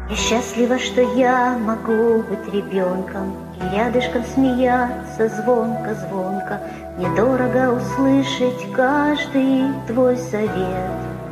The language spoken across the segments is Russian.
Я счастлива, что я могу быть ребенком и рядышком смеяться звонко-звонко. Мне дорого услышать каждый твой совет.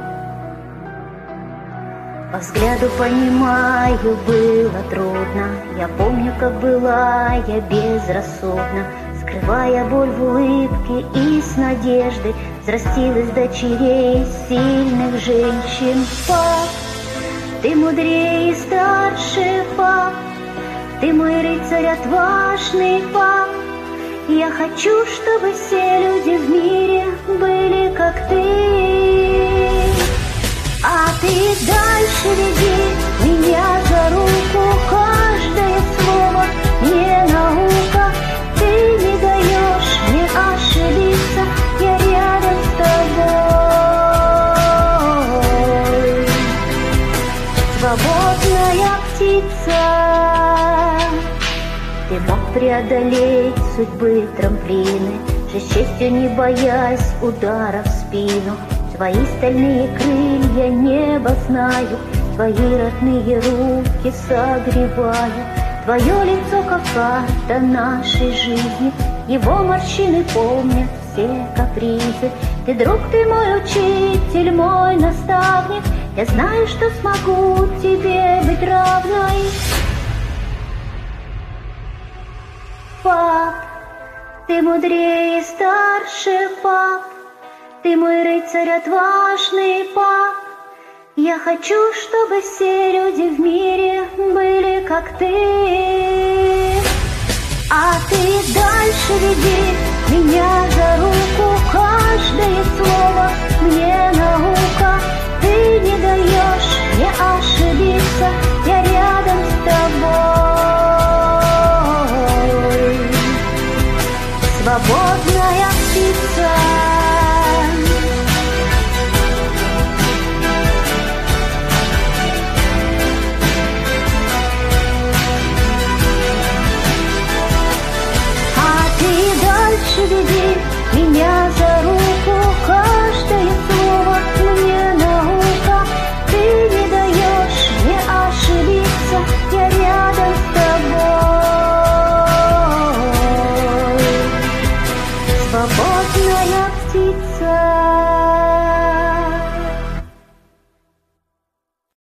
По взгляду понимаю, было трудно. Я помню, как была я безрассудна, скрывая боль в улыбке и с надеждой взрастилась дочерей сильных женщин. Пап, ты мудрее и старше, пап, ты мой рыцарь отважный, пап. Я хочу, чтобы все люди в мире были как ты. А ты дальше веди меня за руку, каждое слово мне наука. Ты не даешь мне ошибиться, я рядом с тобой. Свободная птица, ты мог преодолеть судьбы трамплины, жить с честью, не боясь удара в спину. Твои стальные крылья небо знаю, твои родные руки согреваю. Твое лицо как карта нашей жизни, его морщины помнят все капризы. Ты друг, ты мой учитель, мой наставник, я знаю, что смогу тебе быть равной. Пап, ты мудрее и старше, пап, ты мой рыцарь отважный, пап. Я хочу, чтобы все люди в мире были как ты. А ты дальше веди меня за руку.